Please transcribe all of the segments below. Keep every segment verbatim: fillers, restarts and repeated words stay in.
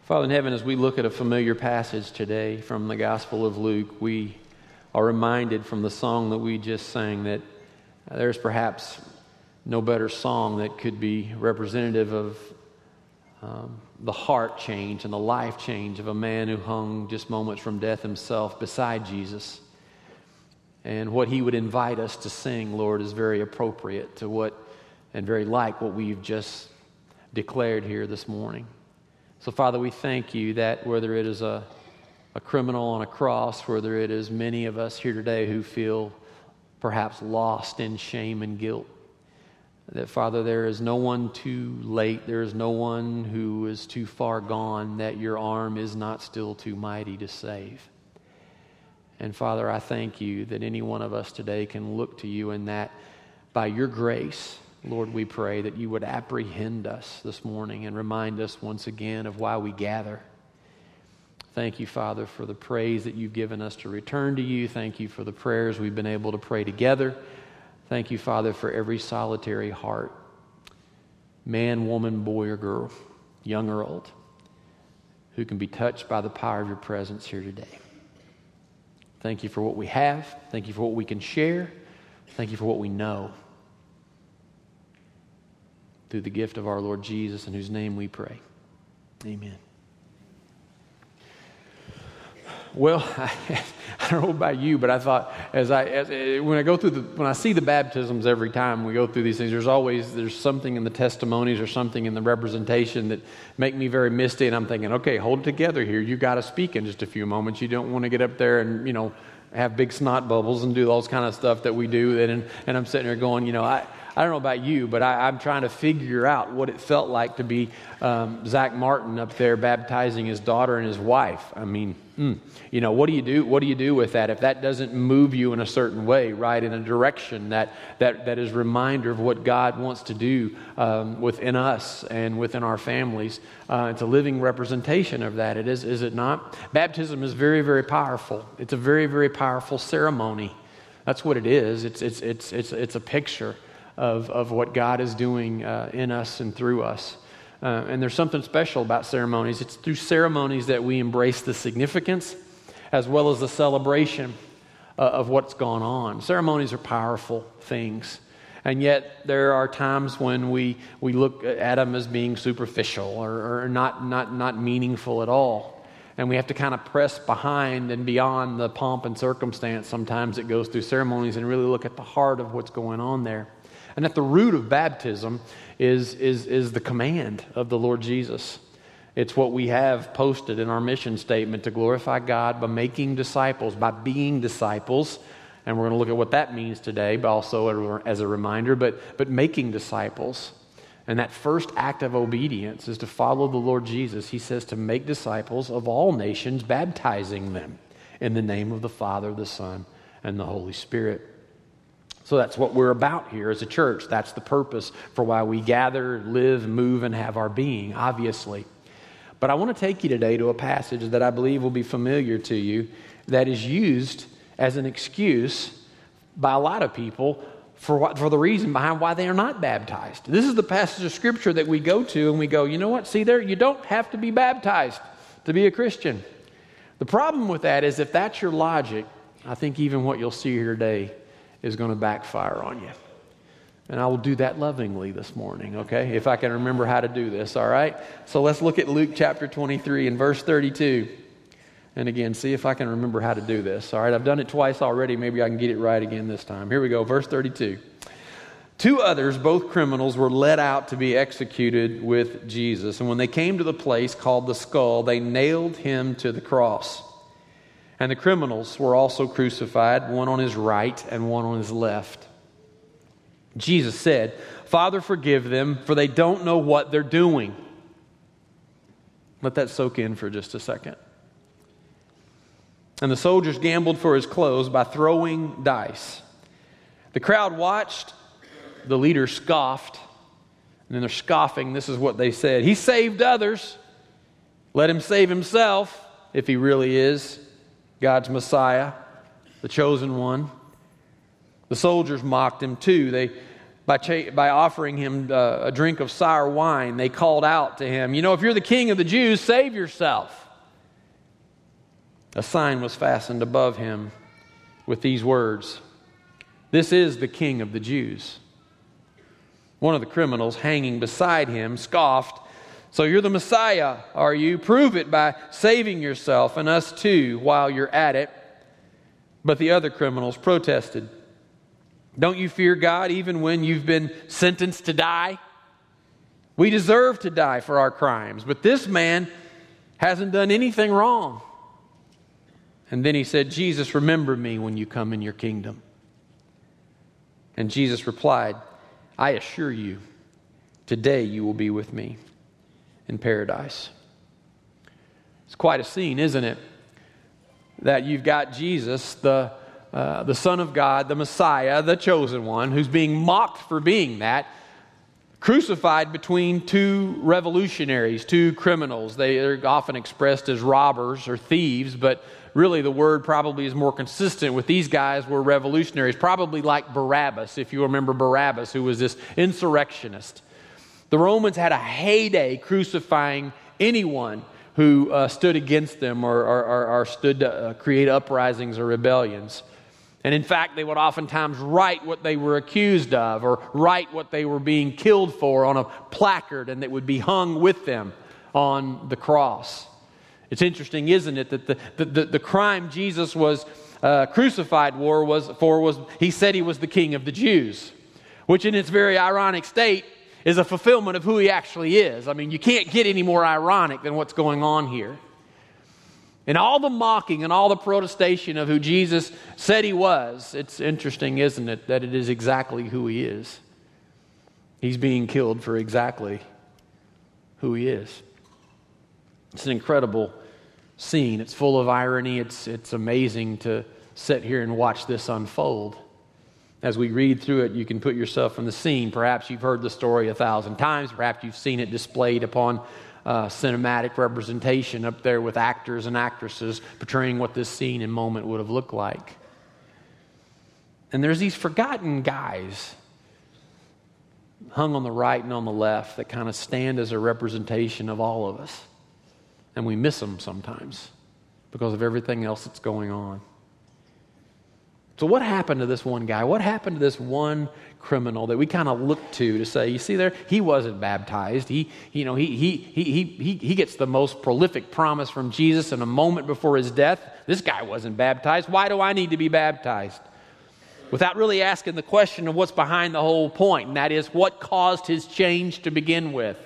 Father in heaven, as we look at a familiar passage today from the Gospel of Luke, we are reminded from the song that we just sang that there's perhaps no better song that could be representative of um, the heart change and the life change of a man who hung just moments from death himself beside Jesus. And what he would invite us to sing, Lord, is very appropriate to what and very like what we've just declared here this morning. So, Father, we thank you that whether it is a, a criminal on a cross, whether it is many of us here today who feel perhaps lost in shame and guilt, that, Father, there is no one too late, there is no one who is too far gone, that your arm is not still too mighty to save. And, Father, I thank you that any one of us today can look to you and that by your grace, Lord, we pray that you would apprehend us this morning and remind us once again of why we gather. Thank you, Father, for the praise that you've given us to return to you. Thank you for the prayers we've been able to pray together. Thank you, Father, for every solitary heart, man, woman, boy, or girl, young or old, who can be touched by the power of your presence here today. Thank you for what we have. Thank you for what we can share. Thank you for what we know. Through the gift of our Lord Jesus, in whose name we pray. Amen. Well, I, I don't know about you, but I thought as I as, when I go through the when I see the baptisms every time we go through these things, there's always there's something in the testimonies or something in the representation that make me very misty, and I'm thinking, okay, hold it together here. You got to speak in just a few moments. You don't want to get up there and you know have big snot bubbles and do all this kind of stuff that we do. And and I'm sitting there going, you know, I. I don't know about you, but I, I'm trying to figure out what it felt like to be um, Zach Martin up there baptizing his daughter and his wife. I mean, mm, you know, what do you do? What do you do with that if that doesn't move you in a certain way, right, in a direction that that that is a reminder of what God wants to do um, within us and within our families? Uh, it's a living representation of that. It is, is it not? Baptism is very, very powerful. It's a very, very powerful ceremony. That's what it is. It's it's it's it's it's a picture Of, of what God is doing uh, in us and through us. Uh, and there's something special about ceremonies. It's through ceremonies that we embrace the significance as well as the celebration uh, of what's gone on. Ceremonies are powerful things. And yet there are times when we, we look at them as being superficial or, or not, not, not meaningful at all. And we have to kind of press behind and beyond the pomp and circumstance sometimes that goes through ceremonies and really look at the heart of what's going on there. And at the root of baptism is, is, is the command of the Lord Jesus. It's what we have posted in our mission statement to glorify God by making disciples, by being disciples. And we're going to look at what that means today, but also as a reminder, but, but making disciples. And that first act of obedience is to follow the Lord Jesus. He says to make disciples of all nations, baptizing them in the name of the Father, the Son, and the Holy Spirit. So that's what we're about here as a church. That's the purpose for why we gather, live, move, and have our being, obviously. But I want to take you today to a passage that I believe will be familiar to you that is used as an excuse by a lot of people for what, for the reason behind why they are not baptized. This is the passage of Scripture that we go to and we go, you know what? See there, you don't have to be baptized to be a Christian. The problem with that is if that's your logic, I think even what you'll see here today is going to backfire on you. And I will do that lovingly this morning, okay? If I can remember how to do this, all right? So let's look at Luke chapter twenty-three and verse thirty-two. And again, see if I can remember how to do this, all right? I've done it twice already. Maybe I can get it right again this time. Here we go, verse thirty-two. Two others, both criminals, were led out to be executed with Jesus. And when they came to the place called the Skull, they nailed him to the cross. And the criminals were also crucified, one on his right and one on his left. Jesus said, "Father, forgive them, for they don't know what they're doing." Let that soak in for just a second. And the soldiers gambled for his clothes by throwing dice. The crowd watched. The leader scoffed. And in their scoffing, this is what they said. "He saved others. Let him save himself, if he really is God's Messiah, the chosen one." The soldiers mocked him too. They by, cha- by offering him uh, a drink of sour wine. They called out to him, you know, if you're the king of the Jews, save yourself. A sign was fastened above him with these words, this is the King of the Jews. One of the criminals hanging beside him scoffed, so you're the Messiah, are you? Prove it by saving yourself and us too while you're at it. But the other criminals protested, don't you fear God even when you've been sentenced to die? We deserve to die for our crimes, but this man hasn't done anything wrong. And then he said, Jesus, remember me when you come in your kingdom. And Jesus replied, I assure you, today you will be with me in paradise. It's quite a scene, isn't it? That you've got Jesus, the, uh, the Son of God, the Messiah, the chosen one, who's being mocked for being that, crucified between two revolutionaries, two criminals. They are often expressed as robbers or thieves, but really the word probably is more consistent with these guys were revolutionaries, probably like Barabbas, if you remember Barabbas, who was this insurrectionist. The Romans had a heyday crucifying anyone who uh, stood against them or, or, or, or stood to uh, create uprisings or rebellions. And in fact, they would oftentimes write what they were accused of or write what they were being killed for on a placard, and that would be hung with them on the cross. It's interesting, isn't it, that the, the, the, the crime Jesus was uh, crucified for was, for was, he said he was the King of the Jews, which in its very ironic state is a fulfillment of who he actually is. I mean, you can't get any more ironic than what's going on here. And all the mocking and all the protestation of who Jesus said he was, it's interesting, isn't it, that it is exactly who he is. He's being killed for exactly who he is. It's an incredible scene. It's full of irony. It's, it's amazing to sit here and watch this unfold. As we read through it, you can put yourself in the scene. Perhaps you've heard the story a thousand times. Perhaps you've seen it displayed upon uh, cinematic representation up there with actors and actresses portraying what this scene and moment would have looked like. And there's these forgotten guys hung on the right and on the left that kind of stand as a representation of all of us. And we miss them sometimes because of everything else that's going on. So what happened to this one guy? What happened to this one criminal that we kind of look to to say, you see there, he wasn't baptized. He, you know, he, he, he, he, he gets the most prolific promise from Jesus in a moment before his death. This guy wasn't baptized. Why do I need to be baptized? Without really asking the question of what's behind the whole point, and that is what caused his change to begin with.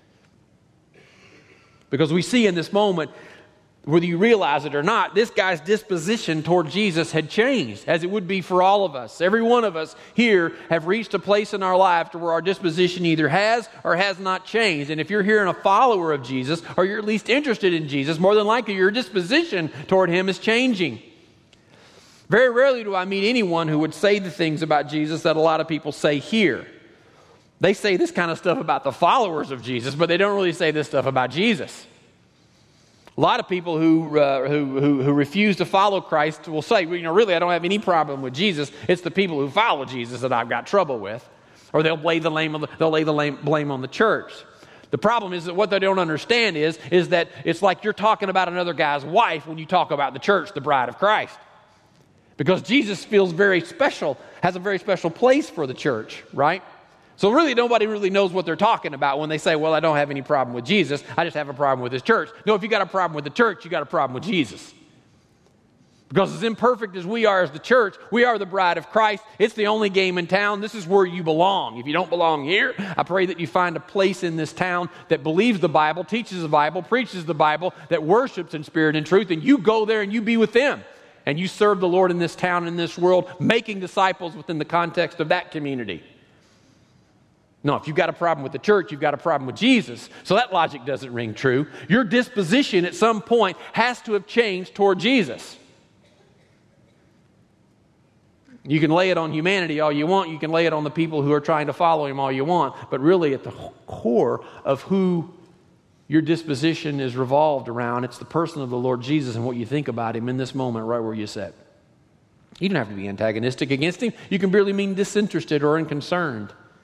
Because we see in this moment, whether you realize it or not, this guy's disposition toward Jesus had changed, as it would be for all of us. Every one of us here have reached a place in our life to where our disposition either has or has not changed. And if you're here and a follower of Jesus, or you're at least interested in Jesus, more than likely your disposition toward him is changing. Very rarely do I meet anyone who would say the things about Jesus that a lot of people say here. They say this kind of stuff about the followers of Jesus, but they don't really say this stuff about Jesus. A lot of people who, uh, who, who, who refuse to follow Christ will say, well, you know, really, I don't have any problem with Jesus. It's the people who follow Jesus that I've got trouble with. Or they'll lay the blame on the, they'll lay the blame on the church. The problem is that what they don't understand is, is that it's like you're talking about another guy's wife when you talk about the church, the bride of Christ. Because Jesus feels very special, has a very special place for the church, right? So really, nobody really knows what they're talking about when they say, well, I don't have any problem with Jesus. I just have a problem with his church. No, if you got a problem with the church, you got a problem with Jesus. Because as imperfect as we are as the church, we are the bride of Christ. It's the only game in town. This is where you belong. If you don't belong here, I pray that you find a place in this town that believes the Bible, teaches the Bible, preaches the Bible, that worships in spirit and truth, and you go there and you be with them. And you serve the Lord in this town, in this world, making disciples within the context of that community. No, if you've got a problem with the church, you've got a problem with Jesus. So that logic doesn't ring true. Your disposition at some point has to have changed toward Jesus. You can lay it on humanity all you want. You can lay it on the people who are trying to follow him all you want. But really at the core of who your disposition is revolved around, it's the person of the Lord Jesus and what you think about him in this moment right where you sit. You don't have to be antagonistic against him. You can barely mean disinterested or unconcerned.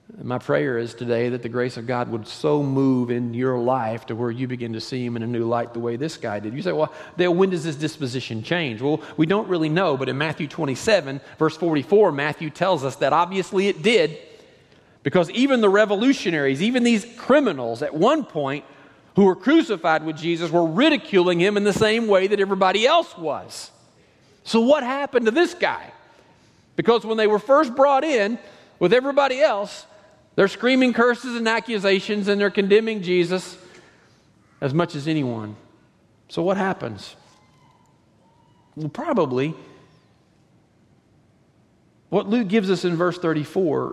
My prayer is today that the grace of God would so move in your life to where you begin to see him in a new light the way this guy did. You say, well, Dale, when does this disposition change? Well, we don't really know, but in Matthew twenty-seven, verse forty-four, Matthew tells us that obviously it did, because even the revolutionaries, even these criminals at one point who were crucified with Jesus were ridiculing him in the same way that everybody else was. So what happened to this guy? Because when they were first brought in with everybody else, they're screaming curses and accusations, and they're condemning Jesus as much as anyone. So what happens? Well, probably what Luke gives us in verse thirty-four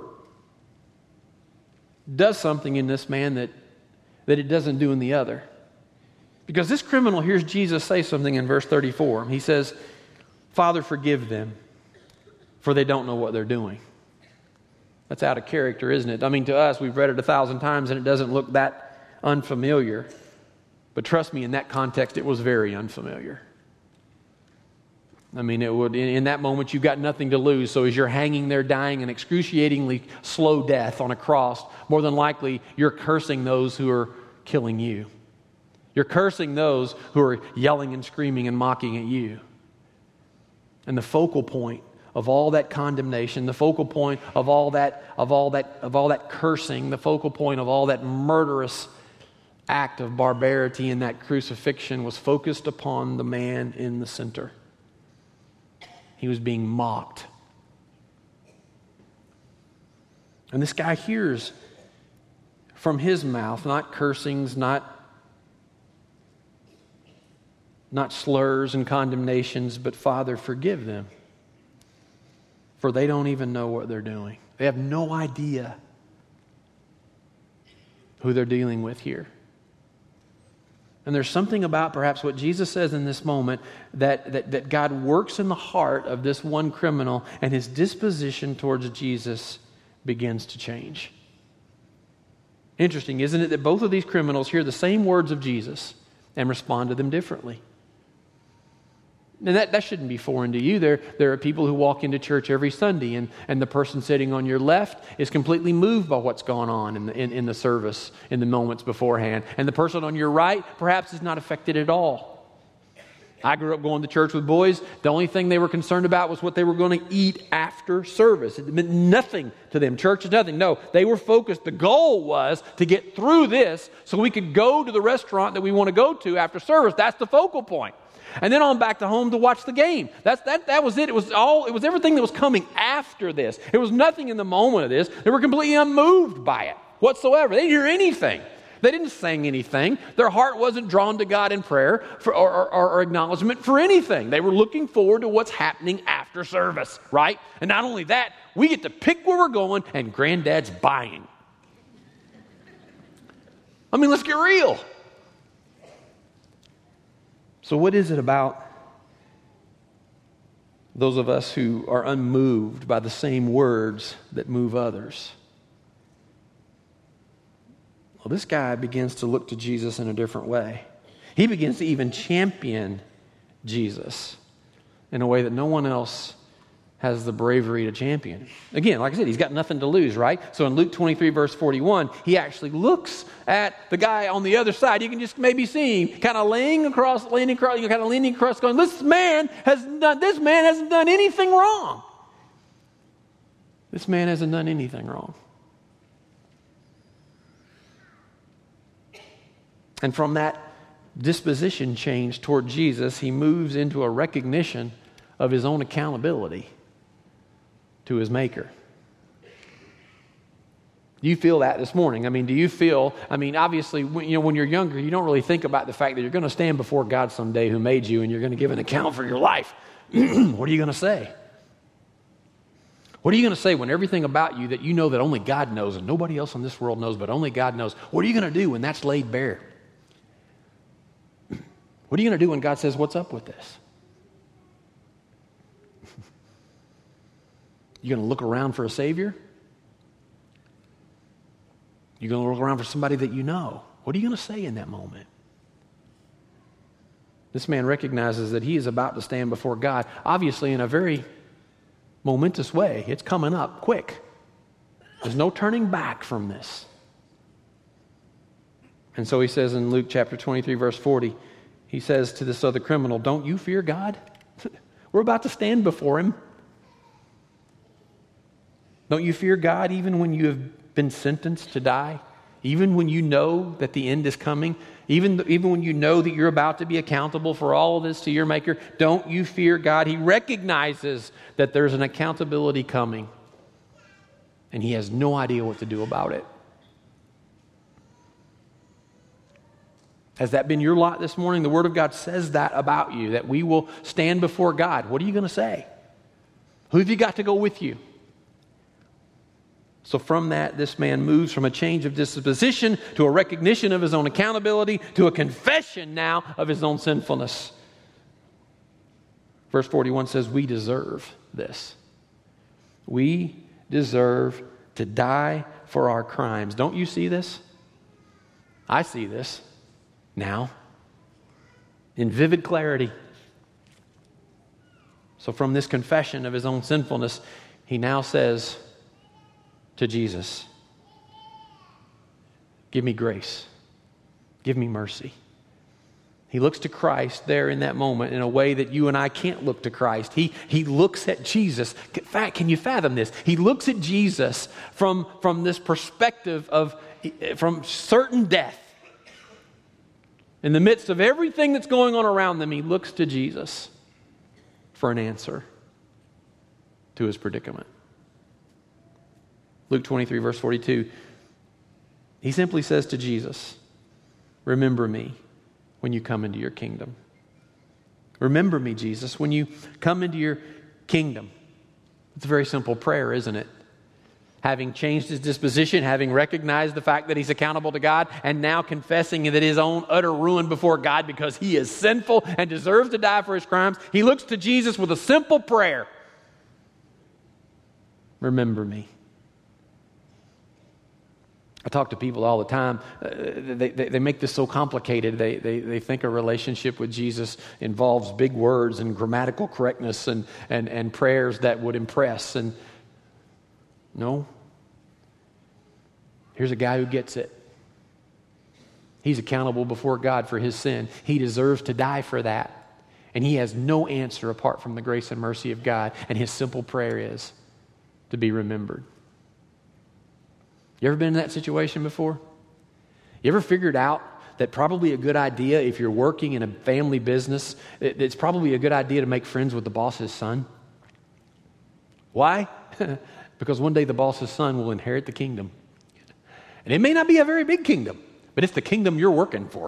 does something in this man that, that it doesn't do in the other. Because this criminal hears Jesus say something in verse thirty-four. He says, "Father, forgive them, for they don't know what they're doing." That's out of character, isn't it? I mean, to us, we've read it a thousand times and it doesn't look that unfamiliar. But trust me, in that context, it was very unfamiliar. I mean, it would, in, in that moment, you've got nothing to lose. So as you're hanging there dying an excruciatingly slow death on a cross, more than likely, you're cursing those who are killing you. You're cursing those who are yelling and screaming and mocking at you. And the focal point of all that condemnation, the focal point of all that, of all that, of all that cursing, the focal point of all that murderous act of barbarity in that crucifixion was focused upon the man in the center. He was being mocked. And this guy hears from his mouth, not cursings, not, not slurs and condemnations, but Father, forgive them, for they don't even know what they're doing. They have no idea who they're dealing with here. And there's something about perhaps what Jesus says in this moment that, that, that God works in the heart of this one criminal, and his disposition towards Jesus begins to change. Interesting, isn't it, that both of these criminals hear the same words of Jesus and respond to them differently? And that, that shouldn't be foreign to you. There, there are people who walk into church every Sunday, and, and the person sitting on your left is completely moved by what's going on in the, in, in the service, in the moments beforehand. And the person on your right perhaps is not affected at all. I grew up going to church with boys. The only thing they were concerned about was what they were going to eat after service. It meant nothing to them. Church is nothing. No, they were focused. The goal was to get through this so we could go to the restaurant that we want to go to after service. That's the focal point. And then on back to home to watch the game. That's, that, that was it. It was all. It was everything that was coming after this. It was nothing in the moment of this. They were completely unmoved by it whatsoever. They didn't hear anything. They didn't sing anything. Their heart wasn't drawn to God in prayer for, or, or, or acknowledgement for anything. They were looking forward to what's happening after service, right? And not only that, we get to pick where we're going, and Granddad's buying. I mean, let's get real. So what is it about those of us who are unmoved by the same words that move others? Well, this guy begins to look to Jesus in a different way. He begins to even champion Jesus in a way that no one else has the bravery to champion. Again, like I said, he's got nothing to lose, right? So in Luke twenty-three, verse forty-one, he actually looks at the guy on the other side. You can just maybe see him kind of laying across, leaning across, kind of leaning across, going, "This man has done. This man hasn't done anything wrong. This man hasn't done anything wrong." And from that disposition change toward Jesus, he moves into a recognition of his own accountability to his Maker. Do you feel that this morning? I mean, do you feel, I mean, obviously, when, you know, when you're younger, you don't really think about the fact that you're going to stand before God someday who made you, and you're going to give an account for your life. What are you going to say? What are you going to say when everything about you that you know that only God knows and nobody else in this world knows, but only God knows? What are you going to do when that's laid bare? What are you going to do when God says, "What's up with this?" You're going to look around for a Savior? You're going to look around for somebody that you know. What are you going to say in that moment? This man recognizes that he is about to stand before God, obviously in a very momentous way. It's coming up quick. There's no turning back from this. And so he says in Luke chapter twenty-three, verse forty, he says to this other criminal, don't you fear God? We're about to stand before him. Don't you fear God even when you have been sentenced to die? Even when you know that the end is coming? Even, even when you know that you're about to be accountable for all of this to your Maker? Don't you fear God? He recognizes that there's an accountability coming. And he has no idea what to do about it. Has that been your lot this morning? The Word of God says that about you, that we will stand before God. What are you going to say? Who have you got to go with you? So from that, this man moves from a change of disposition to a recognition of his own accountability to a confession now of his own sinfulness. Verse forty-one says, we deserve this. We deserve to die for our crimes. Don't you see this? I see this now in vivid clarity. So from this confession of his own sinfulness, he now says to Jesus, give me grace. Give me mercy. He looks to Christ there in that moment in a way that you and I can't look to Christ. He, he looks at Jesus. In fact, can you fathom this? He looks at Jesus from, from this perspective of from certain death. In the midst of everything that's going on around them, he looks to Jesus for an answer to his predicament. Luke twenty-three, verse forty-two, he simply says to Jesus, remember me when you come into your kingdom. Remember me, Jesus, when you come into your kingdom. It's a very simple prayer, isn't it? Having changed his disposition, having recognized the fact that he's accountable to God, and now confessing that his own utter ruin before God because he is sinful and deserves to die for his crimes, he looks to Jesus with a simple prayer. Remember me. I talk to people all the time. Uh, they, they, they make this so complicated. They, they, they think a relationship with Jesus involves big words and grammatical correctness and, and, and prayers that would impress. And no. Here's a guy who gets it. He's accountable before God for his sin. He deserves to die for that. And he has no answer apart from the grace and mercy of God. And his simple prayer is to be remembered. You ever been in that situation before? You ever figured out that probably a good idea if you're working in a family business, it's probably a good idea to make friends with the boss's son? Why? Because one day the boss's son will inherit the kingdom. And it may not be a very big kingdom, but it's the kingdom you're working for.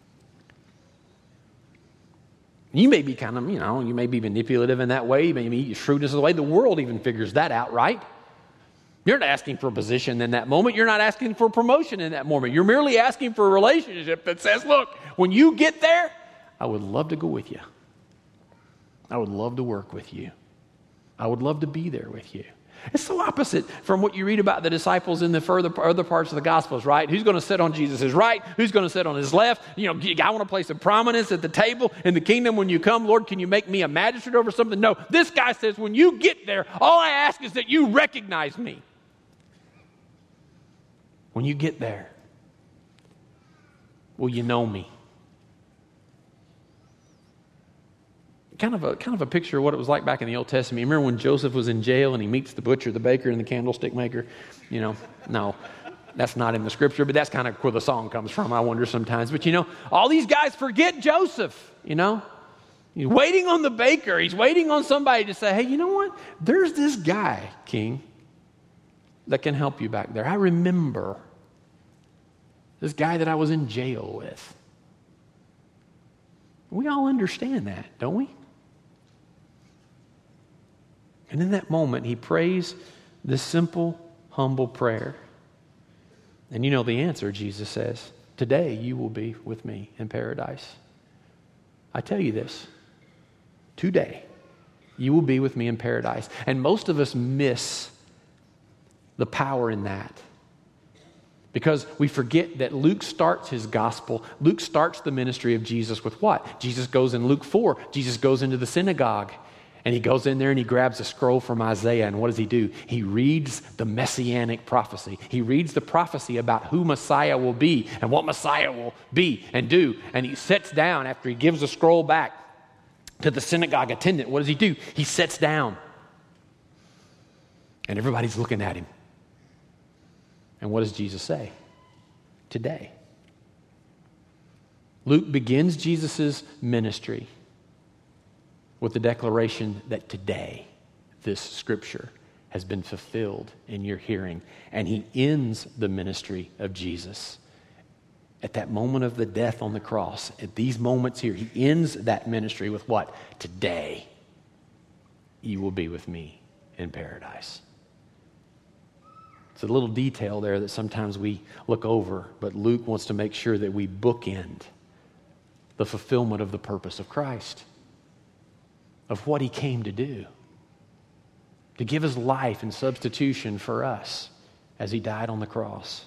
You may be kind of, you know, you may be manipulative in that way. You may be shrewdness of the way. The world even figures that out, right? You're not asking for a position in that moment. You're not asking for promotion in that moment. You're merely asking for a relationship that says, look, when you get there, I would love to go with you. I would love to work with you. I would love to be there with you. It's so opposite from what you read about the disciples in the further other parts of the Gospels, right? Who's going to sit on Jesus' right? Who's going to sit on his left? You know, I want to place some prominence at the table in the kingdom when you come. Lord, can you make me a magistrate over something? No, this guy says, when you get there, all I ask is that you recognize me. When you get there, will you know me? Kind of a kind of a picture of what it was like back in the Old Testament. You remember when Joseph was in jail and he meets the butcher, the baker, and the candlestick maker? You know, no, that's not in the scripture, but that's kind of where the song comes from, I wonder sometimes. But you know, all these guys forget Joseph, you know? He's waiting on the baker. He's waiting on somebody to say, hey, you know what? There's this guy, King, that can help you back there. I remember this guy that I was in jail with. We all understand that, don't we? And in that moment, he prays this simple, humble prayer. And you know the answer, Jesus says, today you will be with me in paradise. I tell you this, today you will be with me in paradise. And most of us miss the power in that. Because we forget that Luke starts his gospel. Luke starts the ministry of Jesus with what? Jesus goes in Luke four. Jesus goes into the synagogue. And he goes in there and he grabs a scroll from Isaiah, and what does he do? He reads the messianic prophecy. He reads the prophecy about who Messiah will be and what Messiah will be and do. And he sits down after he gives the scroll back to the synagogue attendant. What does he do? He sits down. And everybody's looking at him. And what does Jesus say? Today. Luke begins Jesus' ministry with the declaration that today this scripture has been fulfilled in your hearing. And he ends the ministry of Jesus at that moment of the death on the cross. At these moments here, he ends that ministry with what? Today, you will be with me in paradise. It's a little detail there that sometimes we look over, but Luke wants to make sure that we bookend the fulfillment of the purpose of Christ, of what he came to do, to give his life in substitution for us as he died on the cross.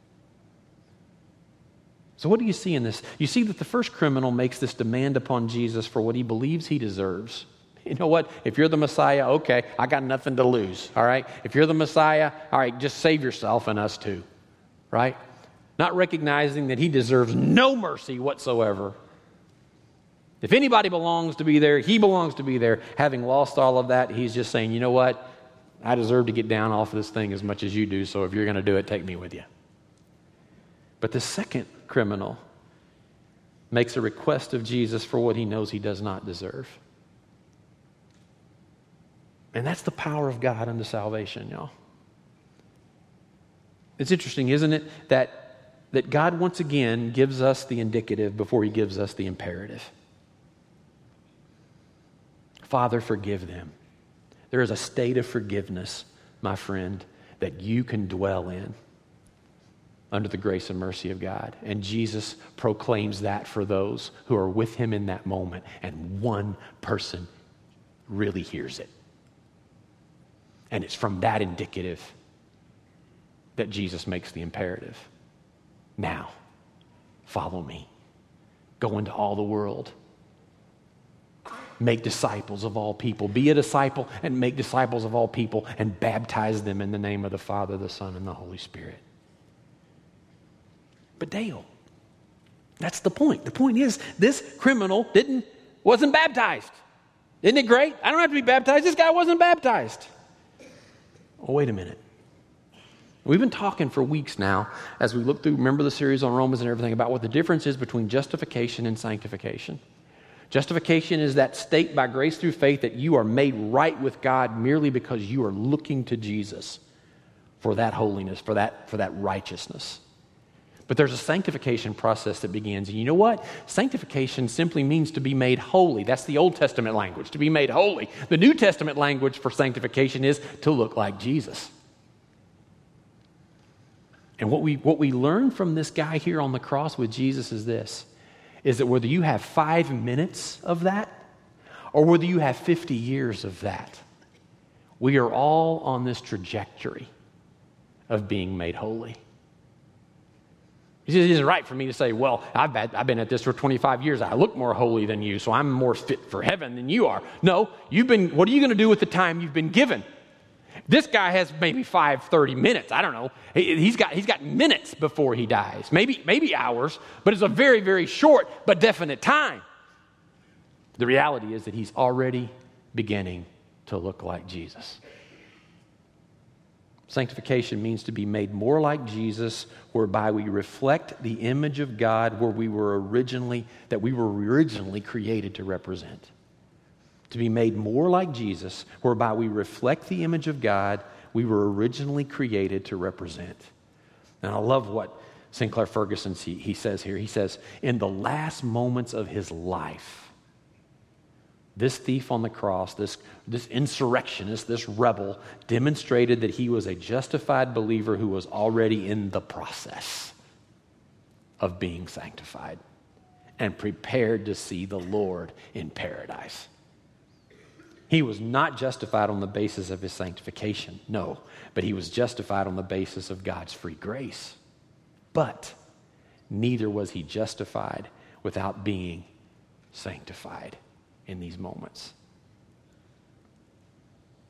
So what do you see in this? You see that the first criminal makes this demand upon Jesus for what he believes he deserves. You know what? If you're the Messiah, okay, I got nothing to lose, all right? If you're the Messiah, all right, just save yourself and us too, right? Not recognizing that he deserves no mercy whatsoever. If anybody belongs to be there, he belongs to be there. Having lost all of that, he's just saying, you know what? I deserve to get down off of this thing as much as you do, so if you're going to do it, take me with you. But the second criminal makes a request of Jesus for what he knows he does not deserve. And that's the power of God unto salvation, y'all. It's interesting, isn't it, that, that God once again gives us the indicative before he gives us the imperative. Father, forgive them. There is a state of forgiveness, my friend, that you can dwell in under the grace and mercy of God. And Jesus proclaims that for those who are with him in that moment. And one person really hears it. And it's from that indicative that Jesus makes the imperative. Now, follow me. Go into all the world. Make disciples of all people. Be a disciple and make disciples of all people and baptize them in the name of the Father, the Son, and the Holy Spirit. But Dale, that's the point. The point is, this criminal didn't wasn't baptized. Isn't it great? I don't have to be baptized. This guy wasn't baptized. Oh, wait a minute. We've been talking for weeks now as we look through, remember the series on Romans and everything, about what the difference is between justification and sanctification. Justification is that state by grace through faith that you are made right with God merely because you are looking to Jesus for that holiness, for that, for that righteousness. But there's a sanctification process that begins. And you know what? Sanctification simply means to be made holy. That's the Old Testament language, to be made holy. The New Testament language for sanctification is to look like Jesus. And what we, what we learn from this guy here on the cross with Jesus is this, is that whether you have five minutes of that or whether you have fifty years of that, we are all on this trajectory of being made holy. It isn't right for me to say, well, I've been, I've been at this for twenty-five years. I look more holy than you, so I'm more fit for heaven than you are. No, you've been. What are you going to do with the time you've been given? This guy has maybe five, thirty minutes. I don't know. He, he's got he's got minutes before he dies. Maybe maybe hours, but it's a very, very short but definite time. The reality is that he's already beginning to look like Jesus. Sanctification means to be made more like Jesus, whereby we reflect the image of God where we were originally, that we were originally created to represent. To be made more like Jesus, whereby we reflect the image of God we were originally created to represent. And I love what Sinclair Ferguson he, he says here. He says, in the last moments of his life, this thief on the cross, this, this insurrectionist, this rebel, demonstrated that he was a justified believer who was already in the process of being sanctified and prepared to see the Lord in paradise. He was not justified on the basis of his sanctification, no, but he was justified on the basis of God's free grace. But neither was he justified without being sanctified in these moments.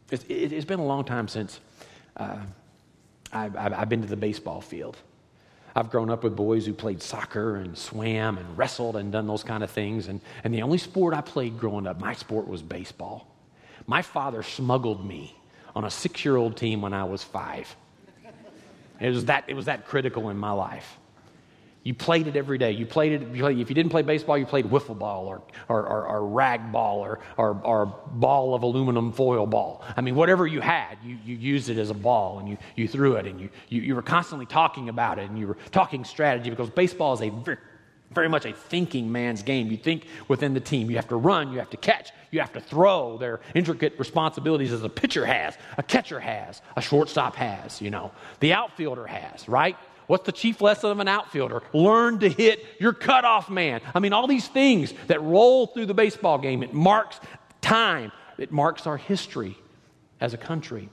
It's, it, it's been a long time since uh, I've, I've been to the baseball field. I've grown up with boys who played soccer and swam and wrestled and done those kind of things. And, and the only sport I played growing up, my sport was baseball. My father smuggled me on a six-year-old team when I was five. It was that, it was that critical in my life. You played it every day. You played it. You played, if you didn't play baseball, you played wiffle ball or or, or, or rag ball or, or or ball of aluminum foil ball. I mean, whatever you had, you, you used it as a ball and you, you threw it and you, you you were constantly talking about it and you were talking strategy because baseball is a very, very much a thinking man's game. You think within the team. You have to run. You have to catch. You have to throw. There are intricate responsibilities as a pitcher has, a catcher has, a shortstop has. You know, the outfielder has, right? What's the chief lesson of an outfielder? Learn to hit your cutoff man. I mean, all these things that roll through the baseball game. It marks time. It marks our history as a country.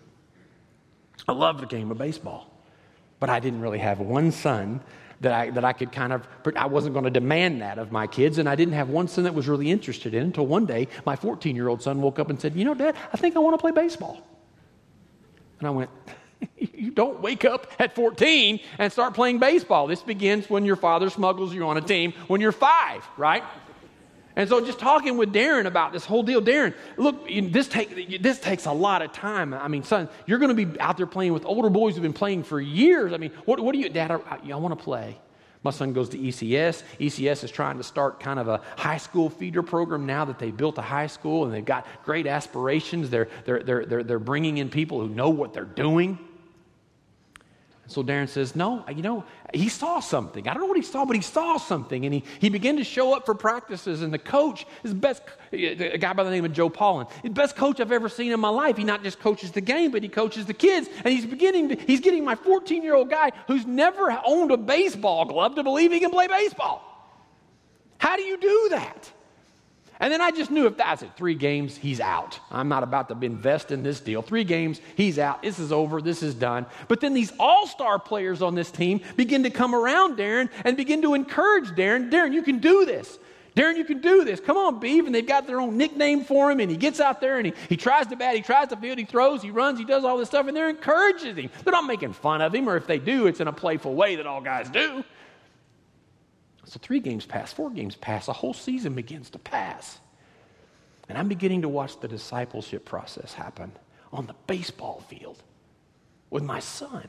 I love the game of baseball, but I didn't really have one son that I that I could kind of, I wasn't going to demand that of my kids, and I didn't have one son that was really interested in it until one day my fourteen-year-old son woke up and said, you know, Dad, I think I want to play baseball. And I went, you don't wake up at fourteen and start playing baseball. This begins when your father smuggles you on a team when you're five, right? And so just talking with Darren about this whole deal, Darren, look, this, take, this takes a lot of time. I mean, son, you're going to be out there playing with older boys who've been playing for years. I mean, what, what do you, Dad, I, I want to play. My son goes to E C S. E C S is trying to start kind of a high school feeder program now that they've built a high school and they've got great aspirations. They're, they're, they're, they're, they're bringing in people who know what they're doing. So Darren says, no, you know, he saw something. I don't know what he saw, but he saw something. And he, he began to show up for practices. And the coach is the best, a guy by the name of Joe Paulin, the best coach I've ever seen in my life. He not just coaches the game, but he coaches the kids. And he's beginning to, he's getting my fourteen-year-old guy who's never owned a baseball glove to believe he can play baseball. How do you do that? And then I just knew if that's it, three games, he's out. I'm not about to invest in this deal. Three games, he's out. This is over. This is done. But then these all-star players on this team begin to come around Darren and begin to encourage Darren. Darren, you can do this. Darren, you can do this. Come on, Beeve. And they've got their own nickname for him. And he gets out there and he, he tries to bat. He tries to field. He throws. He runs. He does all this stuff. And they're encouraging him. They're not making fun of him. Or if they do, it's in a playful way that all guys do. So three games pass. Four games pass. A whole season begins to pass. And I'm beginning to watch the discipleship process happen on the baseball field with my son.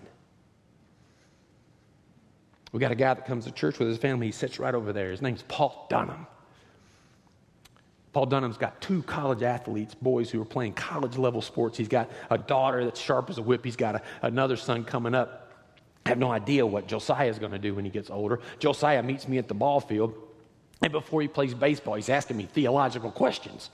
We got a guy that comes to church with his family. He sits right over there. His name's Paul Dunham. Paul Dunham's got two college athletes, boys who are playing college-level sports. He's got a daughter that's sharp as a whip. He's got a, another son coming up. I have no idea what Josiah is going to do when he gets older. Josiah meets me at the ball field, and before he plays baseball, he's asking me theological questions.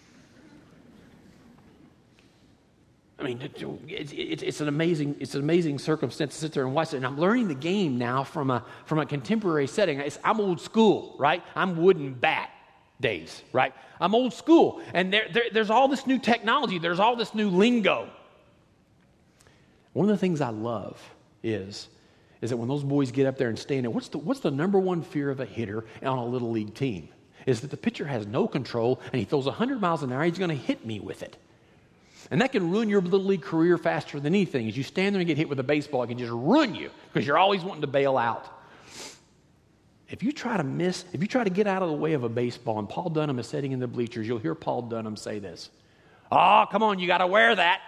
I mean, it's, it's, it's an amazing, it's an amazing circumstance to sit there and watch it. And I'm learning the game now from a from a contemporary setting. It's, I'm old school, right? I'm wooden bat days, right? I'm old school, and there, there, there's all this new technology. There's all this new lingo. One of the things I love is is that when those boys get up there and stand there, what's the what's the number one fear of a hitter on a little league team? Is that the pitcher has no control, and he throws one hundred miles an hour. He's going to hit me with it. And that can ruin your little league career faster than anything. As you stand there and get hit with a baseball, it can just ruin you because you're always wanting to bail out. If you try to miss, if you try to get out of the way of a baseball and Paul Dunham is sitting in the bleachers, you'll hear Paul Dunham say this. Oh, come on, you got to wear that.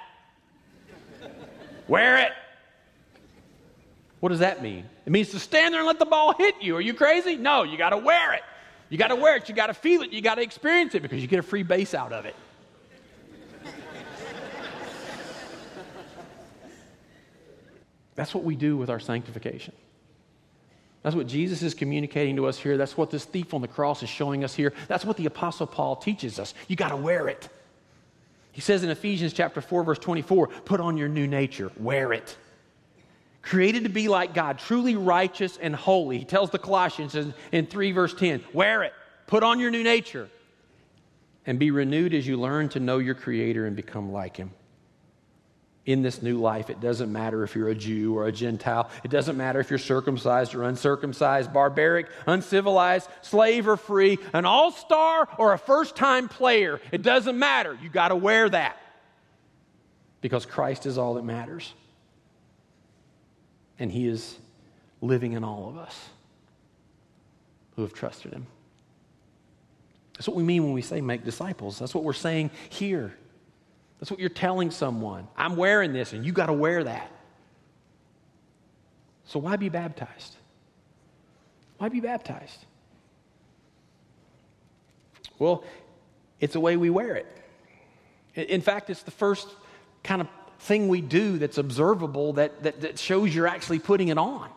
Wear it. What does that mean? It means to stand there and let the ball hit you. Are you crazy? No, you got to wear it. You got to wear it. You got to feel it. You got to experience it because you get a free base out of it. That's what we do with our sanctification. That's what Jesus is communicating to us here. That's what this thief on the cross is showing us here. That's what the Apostle Paul teaches us. You got to wear it. He says in Ephesians chapter four, verse twenty-four, put on your new nature. Wear it. Created to be like God, truly righteous and holy. He tells the Colossians in, in three, verse ten, wear it. Put on your new nature. And be renewed as you learn to know your Creator and become like Him. In this new life, it doesn't matter if you're a Jew or a Gentile. It doesn't matter if you're circumcised or uncircumcised, barbaric, uncivilized, slave or free, an all-star or a first-time player. It doesn't matter. You got to wear that. because Christ is all that matters. And he is living in all of us who have trusted him. That's what we mean when we say make disciples. That's what we're saying here. That's what you're telling someone. I'm wearing this and you got to wear that. So why be baptized? Why be baptized? Well, it's the way we wear it. In fact, it's the first kind of thing we do that's observable that, that, that shows you're actually putting it on.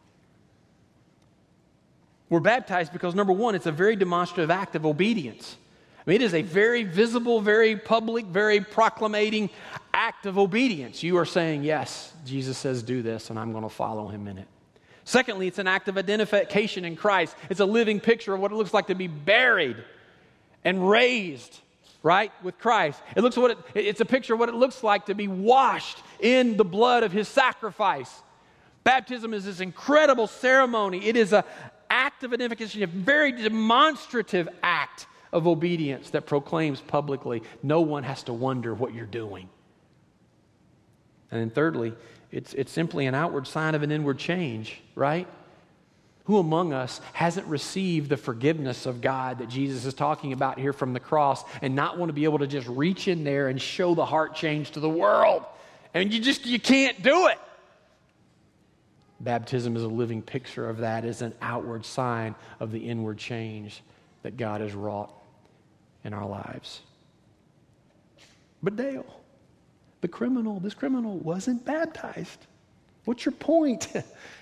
We're baptized because, number one, it's a very demonstrative act of obedience. I mean, it is a very visible, very public, very proclamating act of obedience. You are saying, yes, Jesus says do this, and I'm going to follow him in it. Secondly, it's an act of identification in Christ. It's a living picture of what it looks like to be buried and raised, right, with Christ. It looks what it, it's a picture of what it looks like to be washed in the blood of his sacrifice. Baptism is this incredible ceremony. It is an act of identification, a very demonstrative act of obedience that proclaims publicly, no one has to wonder what you're doing. And then thirdly, it's, it's simply an outward sign of an inward change, right? Who among us hasn't received the forgiveness of God that Jesus is talking about here from the cross and not want to be able to just reach in there and show the heart change to the world? And you just, you can't do it. Baptism is a living picture of that, as an outward sign of the inward change that God has wrought in our lives. But Dale, the criminal, this criminal wasn't baptized. What's your point?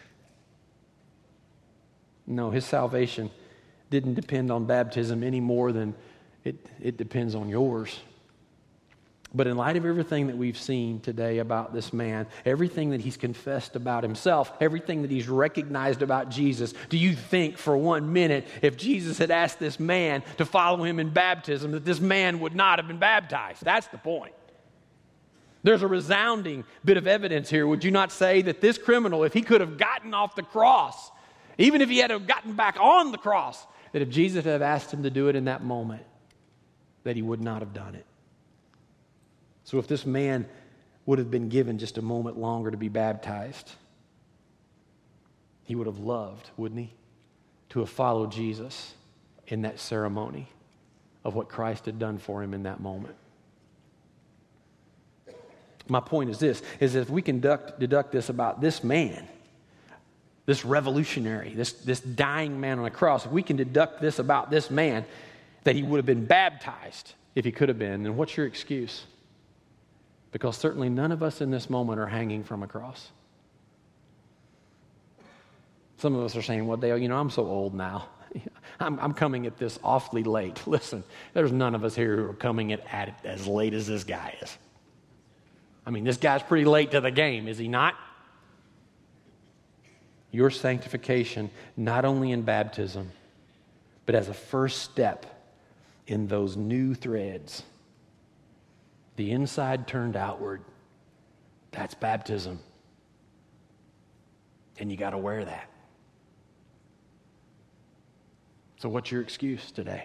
No, his salvation didn't depend on baptism any more than it, it depends on yours. But in light of everything that we've seen today about this man, everything that he's confessed about himself, everything that he's recognized about Jesus, do you think for one minute if Jesus had asked this man to follow him in baptism that this man would not have been baptized? That's the point. There's a resounding bit of evidence here. Would you not say that this criminal, if he could have gotten off the cross, even if he had gotten back on the cross, that if Jesus had asked him to do it in that moment, that he would not have done it? So if this man would have been given just a moment longer to be baptized, he would have loved, wouldn't he, to have followed Jesus in that ceremony of what Christ had done for him in that moment. My point is this, is that if we conduct, deduct this about this man, this revolutionary, this, this dying man on a cross, if we can deduct this about this man, that he would have been baptized if he could have been, then what's your excuse? Because certainly none of us in this moment are hanging from a cross. Some of us are saying, well, Dale, you know, I'm so old now. I'm, I'm coming at this awfully late. Listen, there's none of us here who are coming at, at it as late as this guy is. I mean, this guy's pretty late to the game, is he not? Your sanctification, not only in baptism, but as a first step in those new threads, the inside turned outward, that's baptism. And you got to wear that. So what's your excuse today?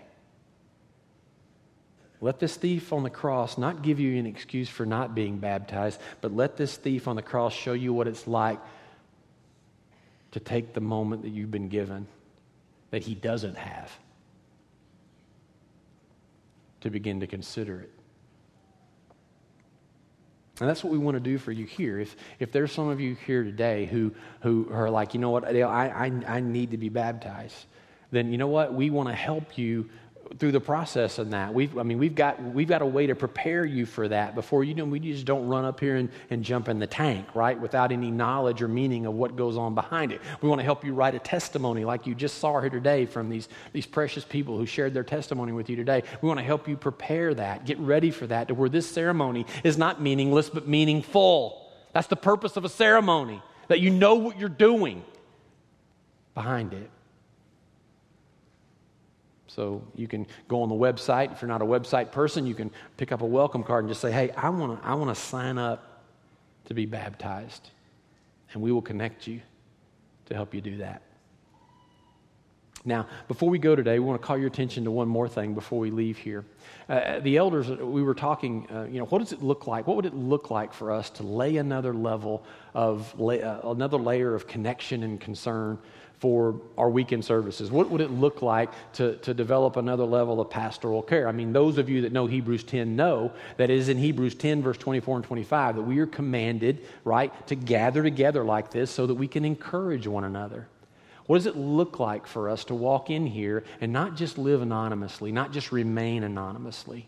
Let this thief on the cross not give you an excuse for not being baptized, but let this thief on the cross show you what it's like to take the moment that you've been given, that he doesn't have, to begin to consider it. And that's what we want to do for you here. If if there's some of you here today who who are like, you know what, Dale, I, I, I need to be baptized, then you know what? We want to help you through the process of that. We've, I mean, we've got we've got a way to prepare you for that before you know. We just don't run up here and, and jump in the tank, right, without any knowledge or meaning of what goes on behind it. We want to help you write a testimony like you just saw here today from these, these precious people who shared their testimony with you today. We want to help you prepare that, get ready for that, to where this ceremony is not meaningless but meaningful. That's the purpose of a ceremony, that you know what you're doing behind it. So you can go on the website. If you're not a website person, you can pick up a welcome card and just say, hey, I want to I want to sign up to be baptized. And we will connect you to help you do that. Now, before we go today, we want to call your attention to one more thing before we leave here. Uh, the elders, we were talking, uh, you know, what does it look like? What would it look like for us to lay another level of, lay, uh, another layer of connection and concern for our weekend services? What would it look like to, to develop another level of pastoral care? I mean, those of you that know Hebrews ten know that it is in Hebrews ten, verse twenty-four and twenty-five, that we are commanded, right, to gather together like this so that we can encourage one another. What does it look like for us to walk in here and not just live anonymously, not just remain anonymously?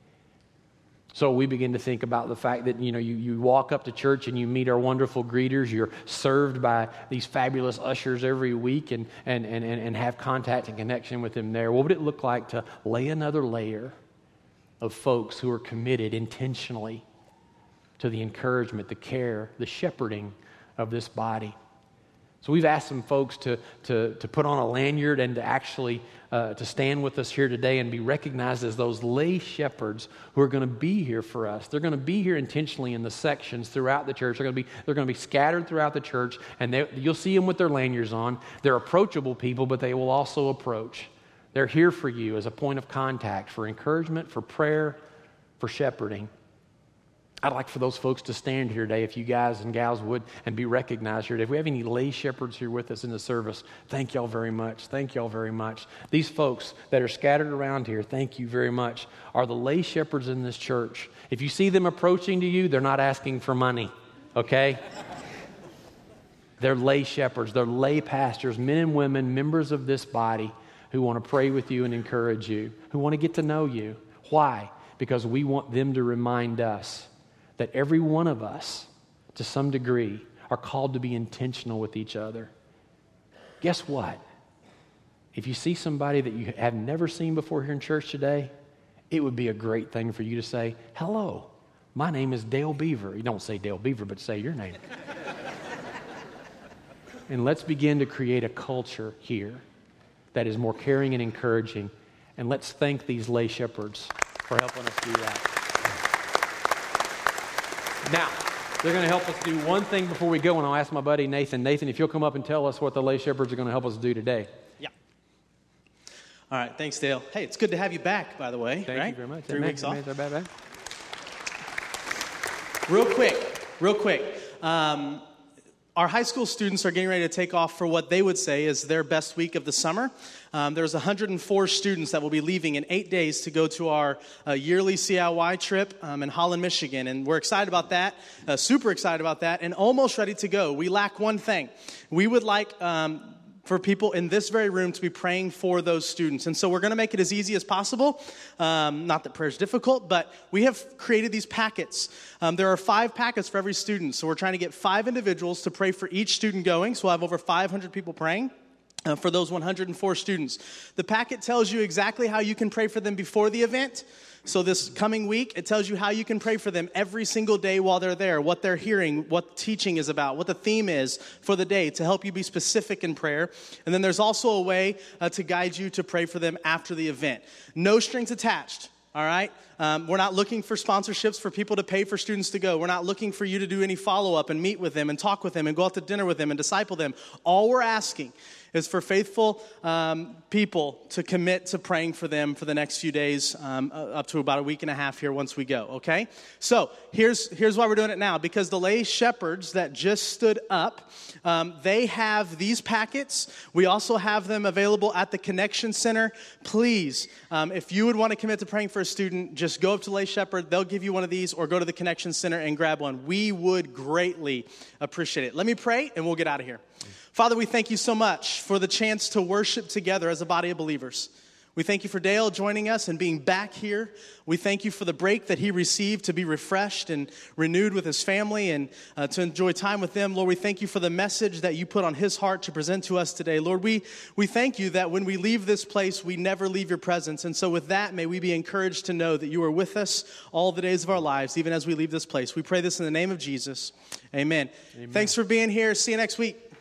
So we begin to think about the fact that, you know, you, you walk up to church and you meet our wonderful greeters. You're served by these fabulous ushers every week and, and, and, and have contact and connection with them there. What would it look like to lay another layer of folks who are committed intentionally to the encouragement, the care, the shepherding of this body? So we've asked some folks to, to, to put on a lanyard and to actually uh, to stand with us here today and be recognized as those lay shepherds who are going to be here for us. They're going to be here intentionally in the sections throughout the church. They're going to be, they're going to be scattered throughout the church, and they, you'll see them with their lanyards on. They're approachable people, but they will also approach. They're here for you as a point of contact, for encouragement, for prayer, for shepherding. I'd like for those folks to stand here today, if you guys and gals would, and be recognized here today. If we have any lay shepherds here with us in the service, thank y'all very much. Thank y'all very much. These folks that are scattered around here, thank you very much, are the lay shepherds in this church. If you see them approaching to you, they're not asking for money, okay? They're lay shepherds. They're lay pastors, men and women, members of this body who want to pray with you and encourage you, who want to get to know you. Why? Because we want them to remind us that every one of us, to some degree, are called to be intentional with each other. Guess what? If you see somebody that you have never seen before here in church today, it would be a great thing for you to say, hello, my name is Dale Beaver. You don't say Dale Beaver, but say your name. And let's begin to create a culture here that is more caring and encouraging. And let's thank these lay shepherds for helping us do that. Now, they're going to help us do one thing before we go, and I'll ask my buddy Nathan. Nathan, if you'll come up and tell us what the lay shepherds are going to help us do today. Yeah. All right, thanks, Dale. Hey, it's good to have you back, by the way. Thank right? you very much. Three that weeks makes, off. Bad, bad. Real quick, real quick. Um, our high school students are getting ready to take off for what they would say is their best week of the summer. Um, there's one hundred four students that will be leaving in eight days to go to our uh, yearly C I Y trip um, in Holland, Michigan. And we're excited about that, uh, super excited about that, and almost ready to go. We lack one thing. We would like um, for people in this very room to be praying for those students. And so we're going to make it as easy as possible. Um, not that prayer is difficult, but we have created these packets. Um, there are five packets for every student. So we're trying to get five individuals to pray for each student going. So we'll have over five hundred people praying. Uh, for those one hundred four students. The packet tells you exactly how you can pray for them before the event. So this coming week, it tells you how you can pray for them every single day while they're there, what they're hearing, what teaching is about, what the theme is for the day to help you be specific in prayer. And then there's also a way uh, to guide you to pray for them after the event. No strings attached. All right? Um, we're not looking for sponsorships for people to pay for students to go. We're not looking for you to do any follow-up and meet with them and talk with them and go out to dinner with them and disciple them. All we're asking is for faithful um, people to commit to praying for them for the next few days, um, up to about a week and a half here once we go, okay? So here's here's why we're doing it now. Because the lay shepherds that just stood up, um, they have these packets. We also have them available at the Connection Center. Please, um, if you would want to commit to praying for a student, just go up to Lay Shepherd. They'll give you one of these, or go to the Connection Center and grab one. We would greatly appreciate it. Let me pray, and we'll get out of here. Father, we thank you so much for the chance to worship together as a body of believers. We thank you for Dale joining us and being back here. We thank you for the break that he received to be refreshed and renewed with his family and uh, to enjoy time with them. Lord, we thank you for the message that you put on his heart to present to us today. Lord, we, we thank you that when we leave this place, we never leave your presence. And so with that, may we be encouraged to know that you are with us all the days of our lives, even as we leave this place. We pray this in the name of Jesus. Amen. Amen. Thanks for being here. See you next week.